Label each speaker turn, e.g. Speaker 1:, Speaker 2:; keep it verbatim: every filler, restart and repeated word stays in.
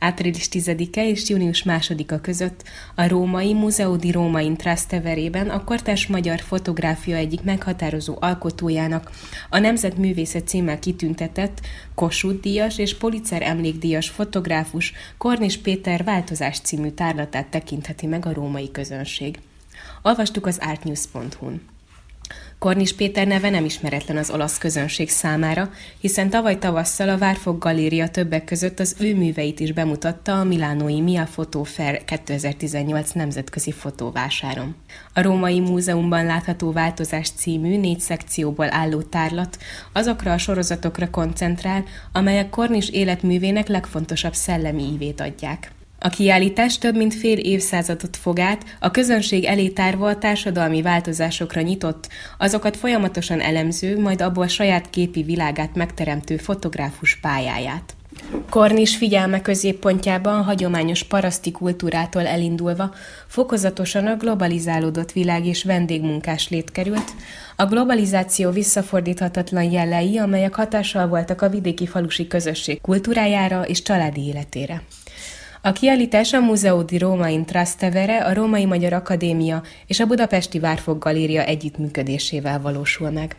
Speaker 1: Április tizedike és június másodika között a római Museo di Roma in Trasteverében a kortárs magyar fotográfia egyik meghatározó alkotójának, a Nemzetművészet címmel kitüntetett Kossuth-díjas és Pulitzer emlékdíjas fotográfus Kornis Péter Változás című tárlatát tekintheti meg a római közönség. Olvastuk az artnews pont hu-n. Kornis Péter neve nem ismeretlen az olasz közönség számára, hiszen tavaly tavasszal a Várfok Galéria többek között az ő műveit is bemutatta a milánói Mia Photo Fair kétezer-tizennyolc nemzetközi fotóvásáron. A Római Múzeumban látható Változás című négy szekcióból álló tárlat azokra a sorozatokra koncentrál, amelyek Kornis életművének legfontosabb szellemi ívét adják. A kiállítás több mint fél évszázadot fog át, a közönség elé tárva a társadalmi változásokra nyitott, azokat folyamatosan elemző, majd abból saját képi világát megteremtő fotográfus pályáját. Kornis figyelme középpontjában a hagyományos paraszti kultúrától elindulva fokozatosan a globalizálódott világ és vendégmunkás lét került, a globalizáció visszafordíthatatlan jelei, amelyek hatással voltak a vidéki falusi közösség kultúrájára és családi életére. A kiállítás a Museo di Roma in Trastevere, a Római Magyar Akadémia és a Budapesti Várfok Galéria együttműködésével valósul meg.